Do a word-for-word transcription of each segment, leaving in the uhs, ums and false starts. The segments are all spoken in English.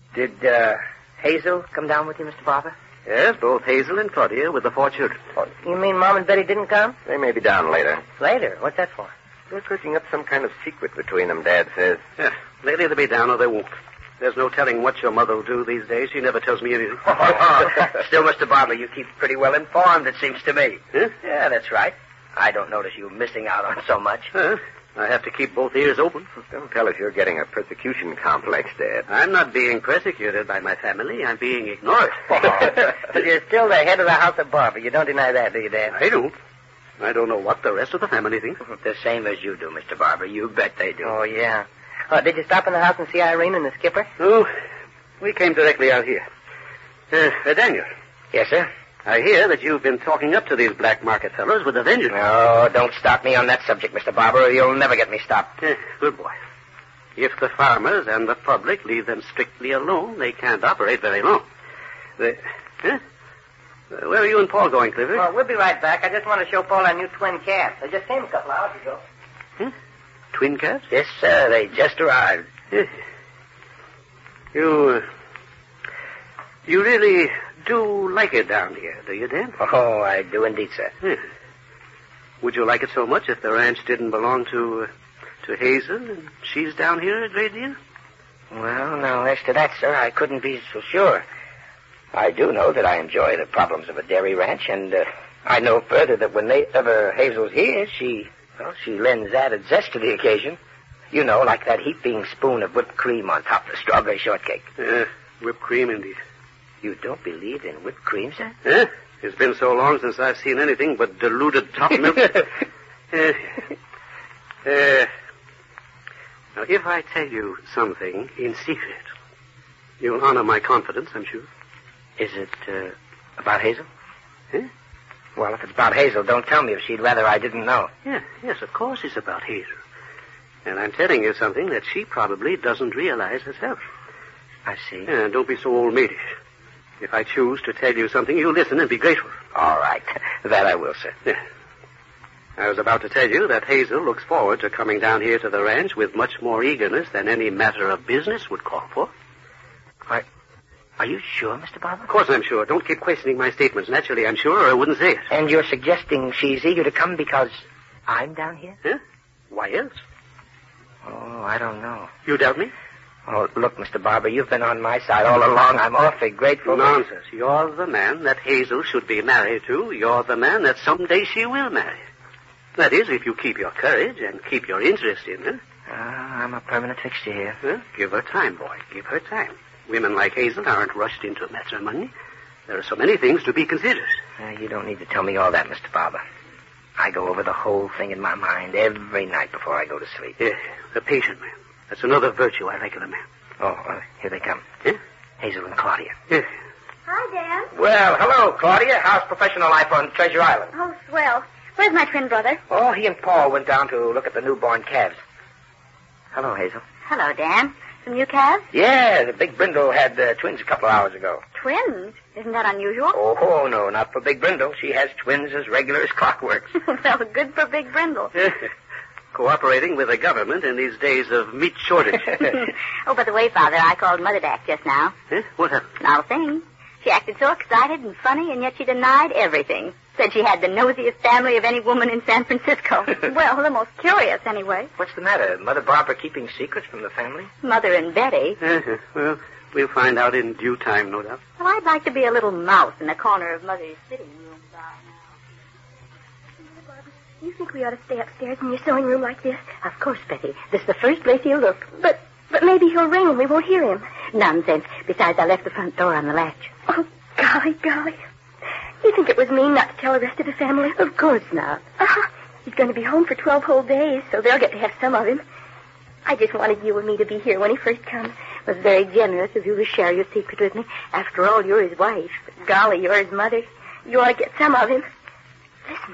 Did uh, Hazel come down with you, Mister Barber? Yes, both Hazel and Claudia with the four children. Oh, you mean Mom and Betty didn't come? They may be down later. Later? What's that for? They're cooking up some kind of secret between them, Dad says. Yeah, later they'll be down or they won't. There's no telling what your mother will do these days. She never tells me anything. Still, Mister Barber, you keep pretty well informed, it seems to me. Huh? Yeah, that's right. I don't notice you missing out on so much. Huh? I have to keep both ears open. Don't tell us you're getting a persecution complex, Dad. I'm not being persecuted by my family. I'm being ignored. But you're still the head of the house of Barber. You don't deny that, do you, Dad? I don't. I don't know what the rest of the family thinks. The same as you do, Mister Barber. You bet they do. Oh, yeah. Uh, did you stop in the house and see Irene and the skipper? Oh, we came directly out here. Uh, uh, Daniel. Yes, sir? I hear that you've been talking up to these black market fellows with a vengeance. No, don't stop me on that subject, Mister Barber, or you'll never get me stopped. Uh, good boy. If the farmers and the public leave them strictly alone, they can't operate very long. They, huh? Uh, where are you and Paul going, Clifford? Well, we'll be right back. I just want to show Paul our new twin calves. They just came a couple hours ago. Huh? Twin calves? Yes, sir. They just arrived. Yeah. You, uh, you really do like it down here, do you, Dan? Oh, I do indeed, sir. Yeah. Would you like it so much if the ranch didn't belong to, uh, to Hazel and she's down here a great deal? Well, now, as to that, sir, I couldn't be so sure. I do know that I enjoy the problems of a dairy ranch, and uh, I know further that whenever Hazel's here, she, well, she lends added zest to the occasion. You know, like that heaping spoon of whipped cream on top of the strawberry shortcake. Uh, whipped cream, indeed. You don't believe in whipped cream, sir? Huh? It's been so long since I've seen anything but diluted top milk. uh, uh, now, if I tell you something in secret, you'll honor my confidence, I'm sure. Is it uh, about Hazel? Huh? Well, if it's about Hazel, don't tell me if she'd rather I didn't know. Yeah, yes, of course it's about Hazel. And I'm telling you something that she probably doesn't realize herself. I see. Yeah, don't be so old-maidish. If I choose to tell you something, you listen and be grateful. All right. That I will, sir. Yeah. I was about to tell you that Hazel looks forward to coming down here to the ranch with much more eagerness than any matter of business would call for. Are, are you sure, Mister Barber? Of course I'm sure. Don't keep questioning my statements. Naturally, I'm sure, or I wouldn't say it. And you're suggesting she's eager to come because I'm down here? Huh? Why else? Oh, I don't know. You doubt me? Oh, look, Mister Barber, you've been on my side all along. I'm awfully grateful. Nonsense. You're the man that Hazel should be married to. You're the man that someday she will marry. That is, if you keep your courage and keep your interest in her. Ah, I'm a permanent fixture here. Well, give her time, boy. Give her time. Women like Hazel aren't rushed into matrimony. There are so many things to be considered. Uh, you don't need to tell me all that, Mister Barber. I go over the whole thing in my mind every night before I go to sleep. Yeah, a patient man. That's another virtue I like in a man. Oh, uh, here they come. Yeah? Hazel and Claudia. Yeah. Hi, Dan. Well, hello, Claudia. How's professional life on Treasure Island? Oh, swell. Where's my twin brother? Oh, he and Paul went down to look at the newborn calves. Hello, Hazel. Hello, Dan. Some new calves? Yeah, the Big Brindle had uh, twins a couple of hours ago. Twins? Isn't that unusual? Oh, oh, no, not for Big Brindle. She has twins as regular as clockwork. Well, good for Big Brindle. Cooperating with the government in these days of meat shortage. Oh, by the way, Father, I called Mother back just now. Huh? What happened? Not a thing. She acted so excited and funny, and yet she denied everything. Said she had the nosiest family of any woman in San Francisco. Well, the most curious, anyway. What's the matter? Mother Barbara keeping secrets from the family? Mother and Betty. Uh-huh. Well, we'll find out in due time, no doubt. Well, I'd like to be a little mouse in the corner of Mother's sitting room by now. You think we ought to stay upstairs in your sewing room like this? Of course, Betty. This is the first place he'll look. But but maybe he'll ring and we won't hear him. Nonsense. Besides, I left the front door on the latch. Oh, golly, golly. You think it was mean not to tell the rest of the family? Of course not. Uh-huh. He's going to be home for twelve whole days, so they'll get to have some of him. I just wanted you and me to be here when he first comes. It was very generous of you to share your secret with me. After all, you're his wife. Golly, you're his mother. You ought to get some of him. Listen.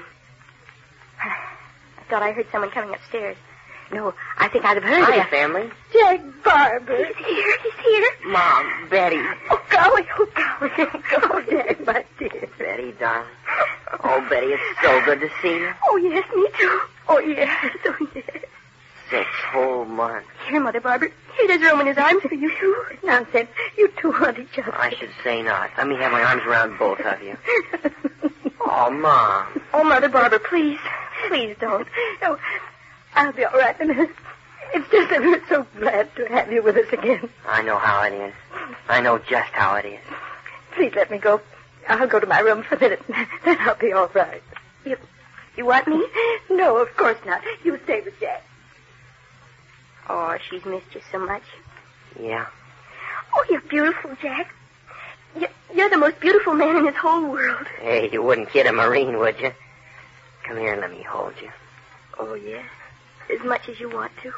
I thought I heard someone coming upstairs. No, I think I'd have heard Hi, it. family. Jack Barber. He's here. He's here. Mom, Betty. Oh, golly. Oh, golly. Oh, Jack, my dear. Betty, darling. Oh, Betty, it's so good to see you. Oh, yes, me too. Oh, yes. Oh, yes. Six whole months. Here, Mother Barbara. Here, there's room in his arms for you, too. Nonsense. You two want each other. I should say not. Let me have my arms around both of you. Oh, Mom. Oh, Mother Barbara, please. Please don't. No, I'll be all right in a minute. It's just that we're so glad to have you with us again. I know how it is. I know just how it is. Please let me go. I'll go to my room for a minute, then I'll be all right. You, you want me? No, of course not. You stay with Jack. Oh, she's missed you so much. Yeah. Oh, you're beautiful, Jack. You're, you're the most beautiful man in this whole world. Hey, you wouldn't kid a Marine, would you? Come here and let me hold you. Oh, yes. As much as you want to.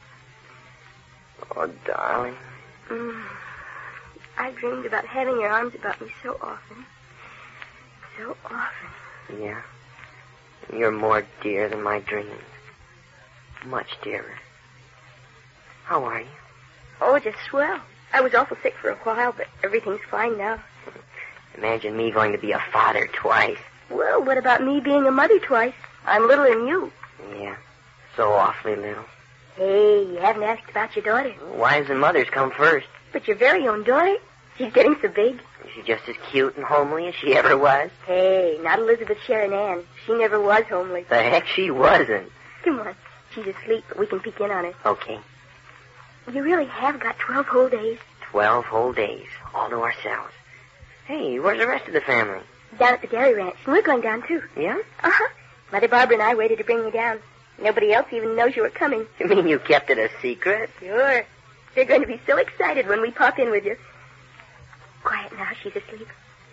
Oh, darling. Mm. I dreamed about having your arms about me so often. So often. Yeah. You're more dear than my dreams. Much dearer. How are you? Oh, just swell. I was awful sick for a while, but everything's fine now. Imagine me going to be a father twice. Well, what about me being a mother twice? I'm littler than you. Yeah, so awfully little. Hey, you haven't asked about your daughter. Wives and mothers come first. But your very own daughter? She's getting so big. Is she just as cute and homely as she ever was? Hey, not Elizabeth Sharon Ann. She never was homely. The heck she wasn't. Come on. She's asleep, but we can peek in on her. Okay. You really have got twelve whole days. Twelve whole days, all to ourselves. Hey, where's the rest of the family? Down at the dairy ranch, and we're going down, too. Yeah? Uh-huh. Mother Barbara and I waited to bring you down. Nobody else even knows you were coming. You mean you kept it a secret? Sure. They're going to be so excited when we pop in with you. Quiet now, she's asleep.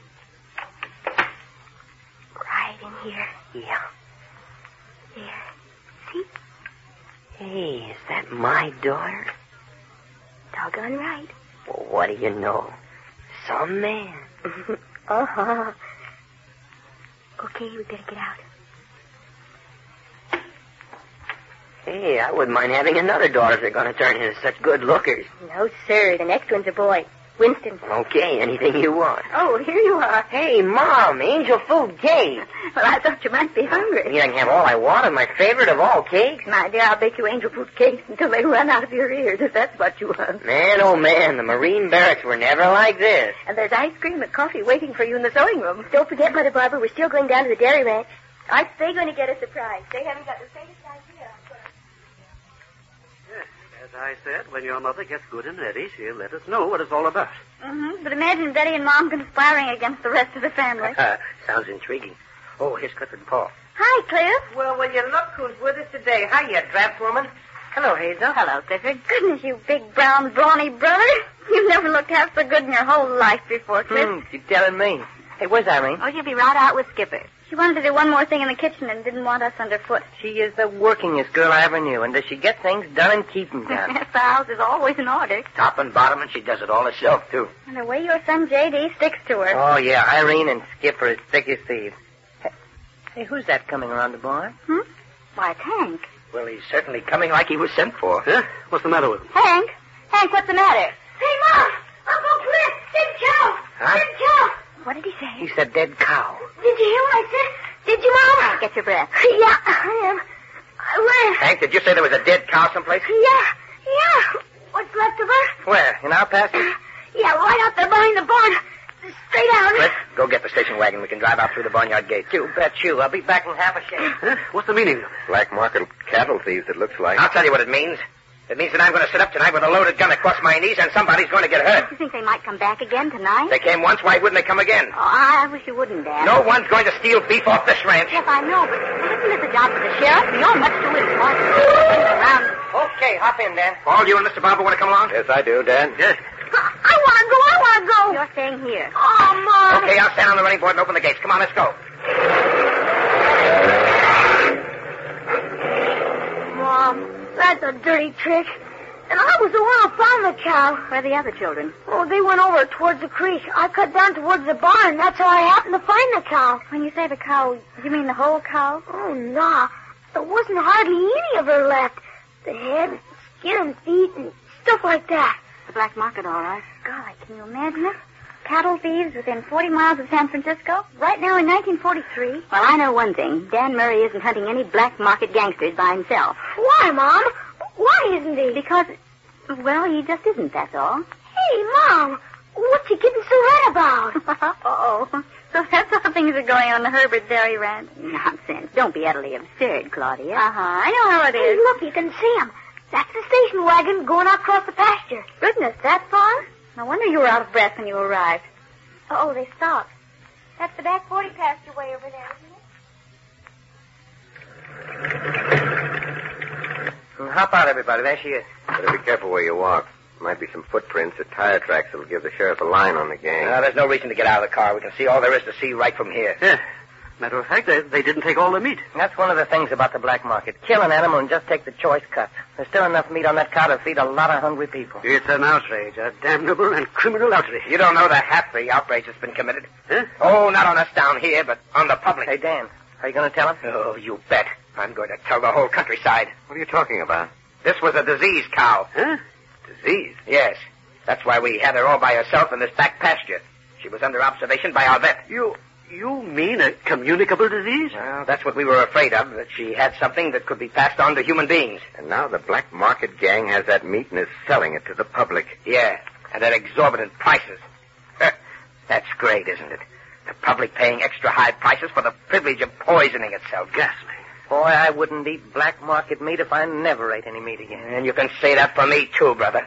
Right in here. Yeah. There. See? Hey, is that my daughter? Doggone right. Well, what do you know? Some man. Uh-huh. Okay, we better get out. Hey, I wouldn't mind having another daughter if they're going to turn into such good lookers. No, sir. The next one's a boy. Winston. Okay, anything you want. Oh, here you are. Hey, Mom, angel food cake. Well, I thought you might be hungry. You can have all I want and my favorite of all cakes. My dear, I'll bake you angel food cakes until they run out of your ears, if that's what you want. Man, oh man, the Marine barracks were never like this. And there's ice cream and coffee waiting for you in the sewing room. Don't forget, Mother Barbara, we're still going down to the dairy ranch. Aren't they going to get a surprise? They haven't got the faintest idea. Yes, as I said, when your mother gets good and ready, she'll let us know what it's all about. Mm-hmm. But imagine Betty and Mom conspiring against the rest of the family. Sounds intriguing. Oh, here's Clifford and Paul. Hi, Cliff. Well, will you look who's with us today? Hi, you draft woman. Hello, Hazel. Hello, Clifford. Goodness, you big, brown, brawny brother. You've never looked half so good in your whole life before, Cliff. Hmm, you're telling me. Hey, where's Irene? Oh, she'll be right out with Skipper. She wanted to do one more thing in the kitchen and didn't want us underfoot. She is the workingest girl I ever knew, and does she get things done and keep them done? Yes, the house is always in order. Top and bottom, and she does it all herself, too. And the way your son J D sticks to her. Oh, yeah, Irene and Skip are as thick as thieves. Hey, hey, who's that coming around the barn? Hmm? Why, it's Hank. Well, he's certainly coming like he was sent for. Huh? What's the matter with him? Hank? Hank, what's the matter? Hey, Mom! Uncle Cliff! Dead cow! Huh? Dead cow! What did he say? He said dead cow. Did you hear what I said? Did you, Mom? Hank, get your breath. Yeah, I am. I ran. Hank, did you say there was a dead cow someplace? Yeah, yeah. What's left of her? Where? In our pasture? Yeah, right out there behind the barn. Straight out. Cliff, go get the station wagon. We can drive out through the barnyard gate. You bet you. I'll be back in half a shake. Huh? What's the meaning of it? Black market cattle thieves, it looks like. I'll tell you what it means. It means that I'm going to sit up tonight with a loaded gun across my knees and somebody's going to get hurt. You think they might come back again tonight? They came once, why wouldn't they come again? Oh, I wish you wouldn't, Dad. No one's going to steal beef off this ranch. Yes, I know, but isn't this a job for the sheriff? You're much too important. Around. Okay, hop in, Dan. Paul, you and Mister Barber want to come along? Yes, I do, Dad. Yes. I want to go. I want to go. You're staying here. Oh, Mom. Okay, I'll stand on the running board and open the gates. Come on, let's go. Mom, that's a dirty trick. And I was the one who found the cow. Where are the other children? Oh, they went over towards the creek. I cut down towards the barn. That's how I happened to find the cow. When you say the cow, you mean the whole cow? Oh, nah. There wasn't hardly any of her left. The head, skin, and feet, and stuff like that. The black market, all right. God, can you imagine it? Cattle thieves within forty miles of San Francisco? Right now in nineteen forty-three? Well, I know one thing. Dan Murray isn't hunting any black market gangsters by himself. Why, Mom? Why isn't he? Because, well, he just isn't, that's all. Hey, Say, Mom, what's he getting so red about? Uh-oh. So that's how things are going on the Herbert Dairy Ranch? Nonsense. Don't be utterly absurd, Claudia. Uh-huh. I know how it Hey, is. look, you can see him. That's the station wagon going out across the pasture. Goodness, that far? No wonder you were out of breath when you arrived. Oh, they stopped. That's the back forty pasture way over there, isn't it? Hop out, everybody. There she is. Better be careful where you walk. Might be some footprints or tire tracks that'll give the sheriff a line on the gang. Uh, there's no reason to get out of the car. We can see all there is to see right from here. Yeah. Matter of fact, they, they didn't take all the meat. That's one of the things about the black market. Kill an animal and just take the choice cuts. There's still enough meat on that cow to feed a lot of hungry people. It's an outrage, a damnable and criminal outrage. You don't know the half the outrage that's been committed. Huh? Oh, not on us down here, but on the public. Hey, Dan, are you going to tell him? Oh, you bet. I'm going to tell the whole countryside. What are you talking about? This was a disease cow. Huh? Disease? Yes. That's why we had her all by herself in this back pasture. She was under observation by our vet. You... You mean a communicable disease? Well, that's what we were afraid of, that she had something that could be passed on to human beings. And now the black market gang has that meat and is selling it to the public. Yeah, and at exorbitant prices. That's great, isn't it? The public paying extra high prices for the privilege of poisoning itself. Ghastly. Boy, I wouldn't eat black market meat if I never ate any meat again. And you can say that for me, too, brother.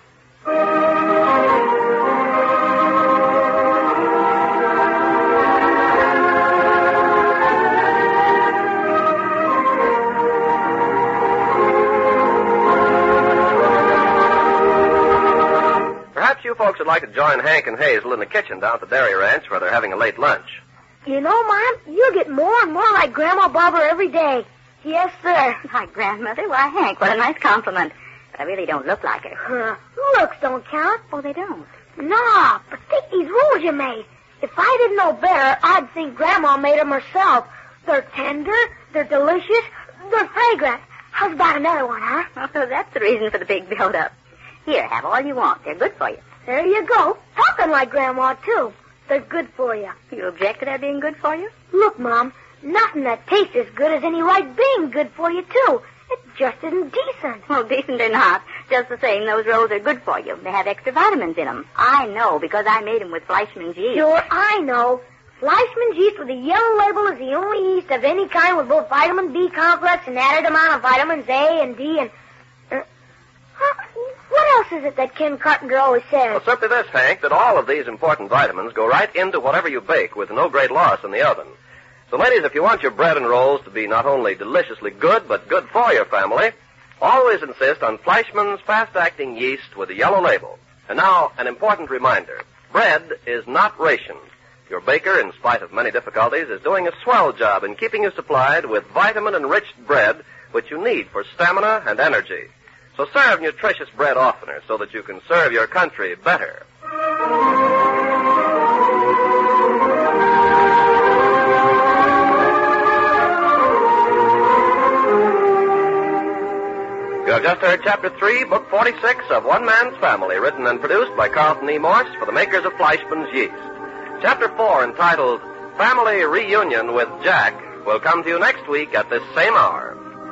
Perhaps you folks would like to join Hank and Hazel in the kitchen down at the dairy ranch where they're having a late lunch. You know, Mom, you get more and more like Grandma Bobber every day. Yes, sir. My grandmother? Why, Hank, what a nice compliment. But I really don't look like her. Huh. Looks don't count. Oh, they don't? No, but think these rules you made. If I didn't know better, I'd think Grandma made them herself. They're tender, they're delicious, they're fragrant. How's about another one, huh? Oh, so that's the reason for the big build-up. Here, have all you want. They're good for you. There you go. Talking like Grandma, too. They're good for you. You object to their being good for you? Look, Mom, nothing that tastes as good as any right being good for you, too. It just isn't decent. Well, decent or not, just the same, those rolls are good for you. They have extra vitamins in them. I know, because I made them with Fleischmann's yeast. Sure, I know. Fleischmann's yeast with a yellow label is the only yeast of any kind with both vitamin B complex and added amount of vitamins A and D and... Uh, huh, what else is it that Ken Carpenter always says? Well, simply this, Hank, that all of these important vitamins go right into whatever you bake with no great loss in the oven. So, ladies, if you want your bread and rolls to be not only deliciously good, but good for your family, always insist on Fleischmann's fast-acting yeast with a yellow label. And now, an important reminder. Bread is not rationed. Your baker, in spite of many difficulties, is doing a swell job in keeping you supplied with vitamin-enriched bread, which you need for stamina and energy. So serve nutritious bread oftener so that you can serve your country better. You have just heard Chapter three, Book forty-six of One Man's Family, written and produced by Carlton E. Morse for the makers of Fleischmann's Yeast. Chapter four, entitled Family Reunion with Jack, will come to you next week at this same hour.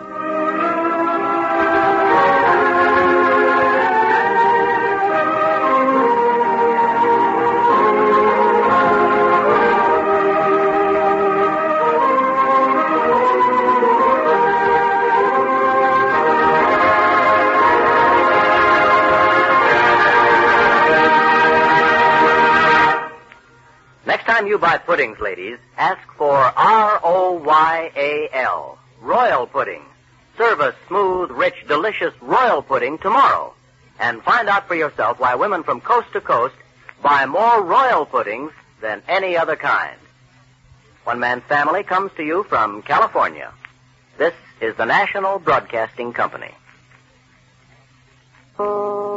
Next time you buy puddings, ladies, ask for R O Y A L, Royal Pudding. Serve a smooth, rich, delicious royal pudding tomorrow. And find out for yourself why women from coast to coast buy more royal puddings than any other kind. One Man's Family comes to you from California. This is the National Broadcasting Company.